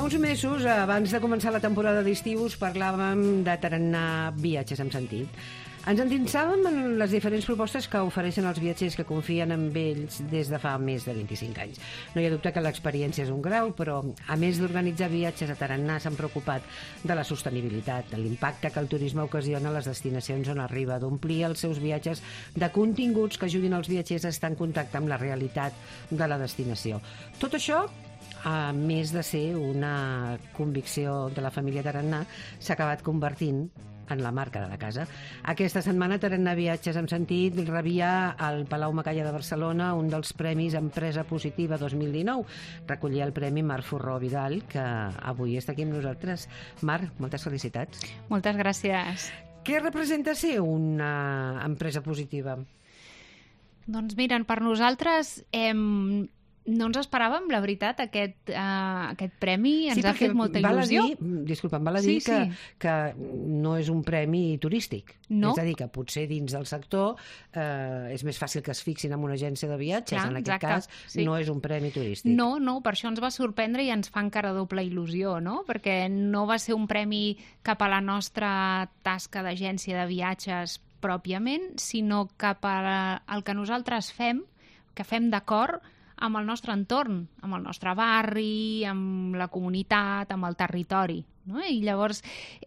uns mesos, abans de començar la temporada d'estiu, us parlàvem de tarannà viatges amb sentit. Ens endinsàvem en les diferents propostes que ofereixen els viatgers que confien en ells des de fa més de 25 anys. No hi ha dubte que l'experiència és un grau, però a més d'organitzar viatges a tarannà s'han preocupat de la sostenibilitat, de l'impacte que el turisme ocasiona a les destinacions on arriba, d'omplir els seus viatges de continguts que ajudin els viatgers a estar en contacte amb la realitat de la destinació. Tot això, a més de ser una convicció de la família Tarannà, s'ha acabat convertint en la marca de la casa. Aquesta setmana Tarannà Viatges amb Sentit rebia al Palau Macaya de Barcelona un dels premis Empresa Positiva 2019. Recollia el premi Mar Forró Vidal, que avui està aquí amb nosaltres. Mar, moltes felicitats. Moltes gràcies. Què representa ser una empresa positiva? Doncs miren, per nosaltres no ens esperàvem, la veritat, aquest premi. Ens ha fet molta il·lusió. Disculpa, em val a dir que no és un premi turístic. No. És a dir, que potser dins del sector és més fàcil que es fixin en una agència de viatges. Clar, en aquest cas, sí. No és un premi turístic. No, per això ens va sorprendre i ens fa encara doble il·lusió, no? Perquè no va ser un premi cap a la nostra tasca d'agència de viatges pròpiament, sinó cap al que nosaltres fem, que fem d'acord amb el nostre entorn, amb el nostre barri, amb la comunitat, amb el territori. No? I llavors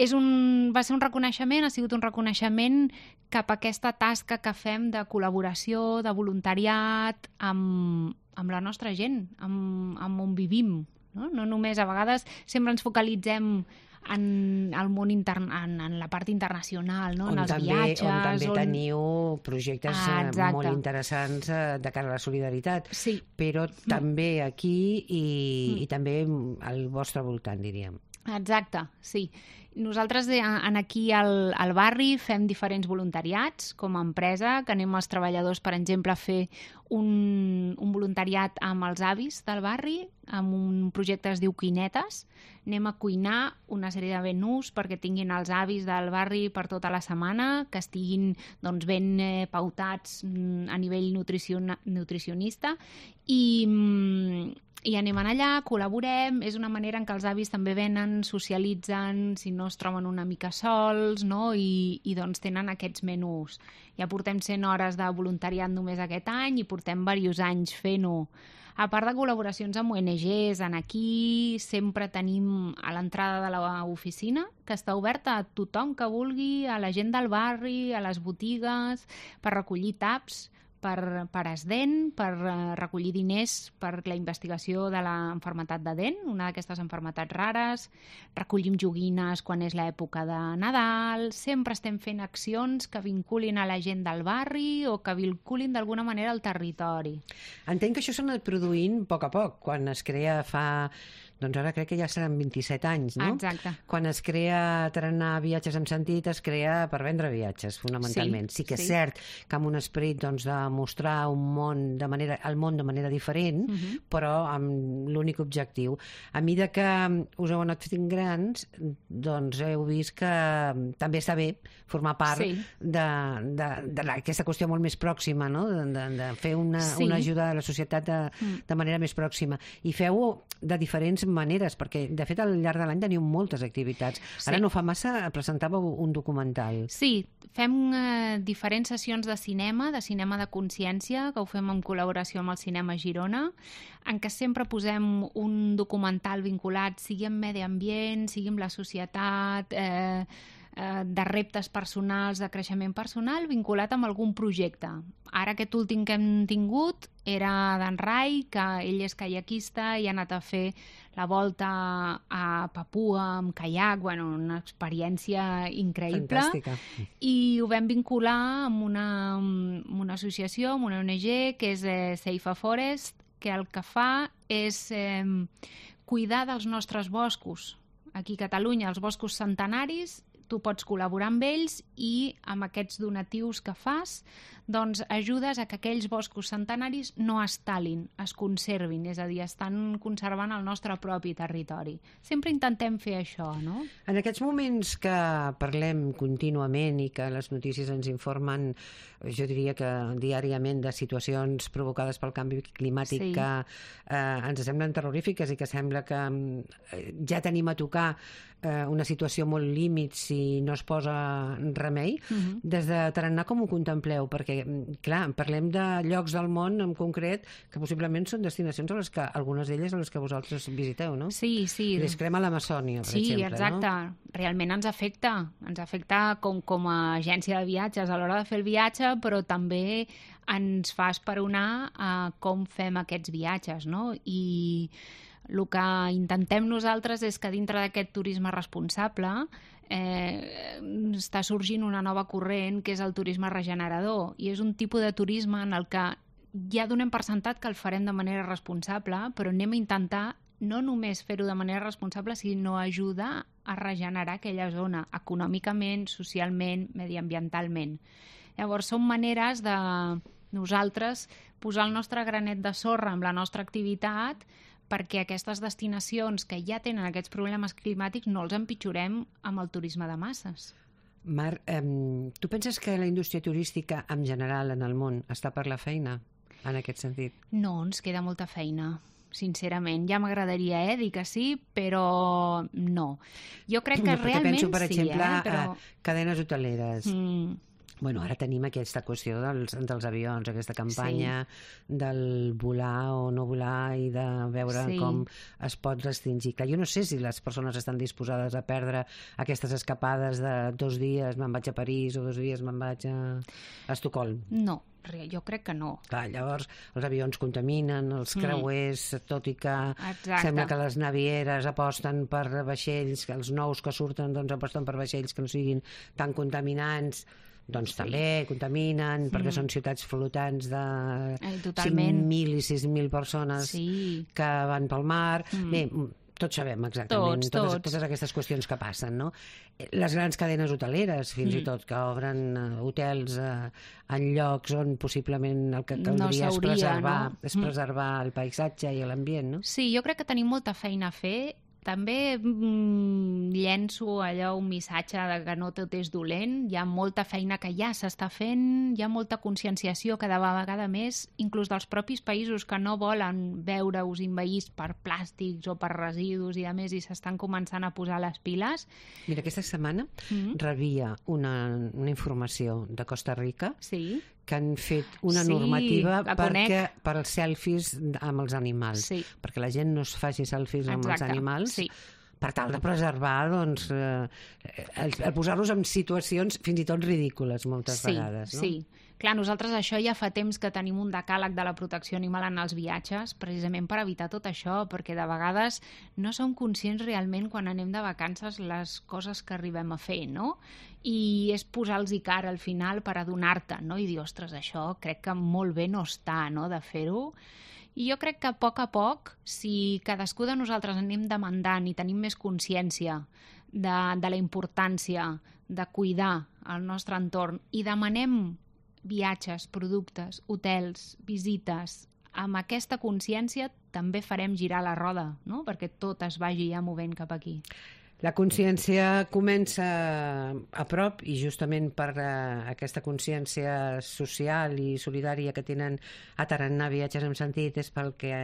va ser un reconeixement, ha sigut un reconeixement cap a aquesta tasca que fem de col·laboració, de voluntariat amb la nostra gent, amb on vivim. No només, a vegades, sempre ens focalitzem en el món en la part internacional, no? En els viatges. On també teniu projectes molt interessants de cara a la solidaritat. Sí. Però també aquí i també al vostre voltant, diríem. Exacte, sí. Nosaltres aquí al barri fem diferents voluntariats com a empresa, que anem els treballadors, per exemple, a fer un voluntariat amb els avis del barri, amb un projecte que es diu Cuinetes. Anem a cuinar una sèrie de menús perquè tinguin els avis del barri per tota la setmana, que estiguin ben pautats a nivell nutricionista i anem allà, col·laborem, és una manera en què els avis també venen, socialitzen, si no es troben una mica sols, no? I tenen aquests menús. Ja portem 100 hores de voluntariat només aquest any i portem diversos anys fent-ho. A part de col·laboracions amb ONGs, aquí sempre tenim a l'entrada de l'oficina, que està oberta a tothom que vulgui, a la gent del barri, a les botigues, per recollir taps, per ESDEN, per recollir diners per la investigació de l'enfermetat de Dent, una d'aquestes enfermetats rares, recollim joguines quan és l'època de Nadal, sempre estem fent accions que vinculin a la gent del barri o que vinculin d'alguna manera al territori. Entenc que això s'ha anat produint a poc, quan es crea doncs ara crec que ja seran 27 anys, no? Exacte. Quan es crea Tarannà Viatges amb Sentit, es crea per vendre viatges, fonamentalment. Sí que és cert que amb un esperit de mostrar el món de manera diferent, però amb l'únic objectiu. A mesura que us heu anat fent grans, doncs heu vist que també està bé formar part d'aquesta qüestió molt més pròxima, no? De fer una ajuda a la societat de manera més pròxima. I feu de diferents maneres, perquè de fet al llarg de l'any teniu moltes activitats. Ara no fa massa presentàveu un documental. Sí, fem diferents sessions de cinema de consciència, que ho fem en col·laboració amb el Cinema Girona, en què sempre posem un documental vinculat, sigui amb medi ambient, sigui amb la societat, de reptes personals, de creixement personal, vinculat amb algun projecte. Ara aquest últim que hem tingut era d'en Rai, que ell és caiaquista i ha anat a fer la volta a Papua amb caiac, una experiència increïble. Fantàstica. I ho vam vincular amb una associació, amb una ONG, que és Safe a Forest, que el que fa és cuidar dels nostres boscos. Aquí a Catalunya, els boscos centenaris tu pots col·laborar amb ells i amb aquests donatius que fas doncs ajudes a que aquells boscos centenaris no es talin, es conservin, és a dir, estan conservant el nostre propi territori. Sempre intentem fer això, no? En aquests moments que parlem contínuament i que les notícies ens informen, jo diria que diàriament, de situacions provocades pel canvi climàtic que ens semblen terrorífiques i que sembla que ja tenim a tocar una situació molt límit si no es posa remei. Des de Tarannà com ho contempleu? Perquè, clar, parlem de llocs del món en concret que possiblement són destinacions a les que, algunes d'elles a les que vosaltres visiteu, no? Sí. Crema a l'Amazònia, per exemple. Sí, exacte. No? Realment ens afecta com a agència de viatges a l'hora de fer el viatge, però també ens fa esperonar a com fem aquests viatges, no? I el que intentem nosaltres és que dintre d'aquest turisme responsable està sorgint una nova corrent que és el turisme regenerador, i és un tipus de turisme en el que ja donem per sentat que el farem de manera responsable, però anem a intentar no només fer-ho de manera responsable, sinó ajudar a regenerar aquella zona econòmicament, socialment, mediambientalment. Llavors són maneres de nosaltres posar el nostre granet de sorra amb la nostra activitat perquè aquestes destinacions que ja tenen aquests problemes climàtics no els empitjorem amb el turisme de masses. Mar, tu penses que la indústria turística en general en el món està per la feina en aquest sentit? No, ens queda molta feina, sincerament. Ja m'agradaria dir que sí, però no. Jo crec que realment penso, per exemple, però... a cadenes hoteleres. Bueno, ara tenim aquesta qüestió dels avions, aquesta campanya del volar o no volar i de veure com es pot restringir. Clar, jo no sé si les persones estan disposades a perdre aquestes escapades de 2 dies me'n vaig a París o 2 dies me'n vaig a Estocolm. No, jo crec que no. Clar, llavors els avions contaminen, els creuers, tot i que sembla que les navieres aposten per vaixells, que els nous que surten doncs aposten per vaixells que no siguin tan contaminants, doncs també contaminen, perquè són ciutats flotants de 5.000 i 6.000 persones que van pel mar. Bé, tots sabem exactament totes aquestes qüestions que passen, no? Les grans cadenes hoteleres, fins i tot, que obren hotels en llocs on possibment el que caldria és preservar el paisatge i l'ambient, no? Sí, jo crec que tenim molta feina a fer. També llenço allò un missatge de que no tot és dolent, hi ha molta feina que ja s'està fent, hi ha molta conscienciació cada vegada més, inclús dels propis països que no volen veure-us envaïts per plàstics o per residus i a més, i s'estan començant a posar les piles. Mira, aquesta setmana rebia una informació de Costa Rica que han fet una normativa per als selfies amb els animals, perquè la gent no es faci selfies amb els animals, per tal de preservar, doncs, el posar-los en situacions fins i tot ridícules moltes vegades, no? Sí. Clar, nosaltres això ja fa temps que tenim un decàleg de la protecció animal en els viatges, precisament per evitar tot això, perquè de vegades no som conscients realment quan anem de vacances les coses que arribem a fer, no? I és posar-los cara al final per adonar-te, no? I dir, ostres, això crec que molt bé no està, no?, de fer-ho. I jo crec que a poc, si cadascú de nosaltres anem demandant i tenim més consciència de la importància de cuidar el nostre entorn i demanem viatges, productes, hotels, visites, amb aquesta consciència també farem girar la roda, no?, perquè tot es vagi ja movent cap aquí. La consciència comença a prop i justament per aquesta consciència social i solidària que tenen a Tarannà Viatges en Sentit és pel que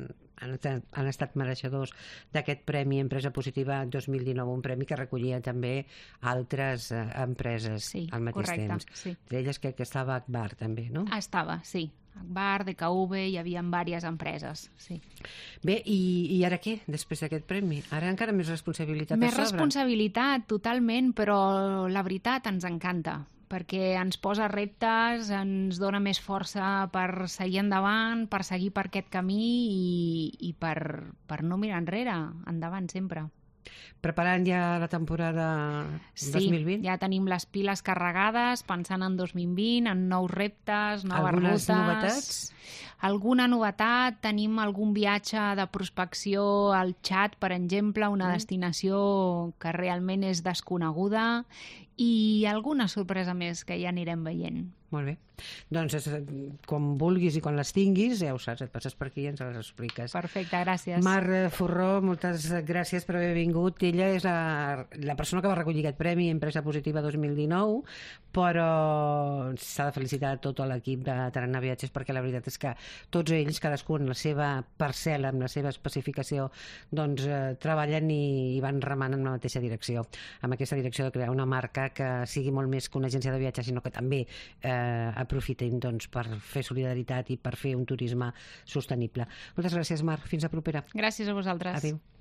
han estat mereixedors d'aquest Premi Empresa Positiva 2019, un premi que recollia també altres empreses al mateix temps. Entre elles crec que estava Akbar també, no? Estava, sí. Akbar, DKV, hi havia diverses empreses, sí. Bé, i ara què, després d'aquest premi? Ara encara més responsabilitat a sobre? Més responsabilitat, totalment, però la veritat ens encanta, perquè ens posa reptes, ens dona més força per seguir endavant, per seguir per aquest camí i per no mirar enrere, endavant sempre. Preparant ja la temporada 2020? Sí, ja tenim les piles carregades, pensant en 2020, en nous reptes, noves Algunes rutes. novetats? Alguna novetat? Tenim algun viatge de prospecció al Txad, per exemple, una destinació que realment és desconeguda, i alguna sorpresa més que ja anirem veient. Molt bé. Doncs quan vulguis i quan les tinguis, ja ho saps, et passes per aquí i ens les expliques. Perfecte, gràcies. Mar Forró, moltes gràcies per haver vingut. Ella és la persona que va recollir aquest premi Empresa Positiva 2019, però s'ha de felicitar tot l'equip de Tarannà Viatges, perquè la veritat és que tots ells, cadascú en la seva parcel·la, amb la seva especificació, doncs treballen i van remant en la mateixa direcció, amb aquesta direcció de crear una marca que sigui molt més que una agència de viatges, sinó que també aprofitem doncs, per fer solidaritat i per fer un turisme sostenible. Moltes gràcies, Mar. Fins a propera. Gràcies a vosaltres. Adéu.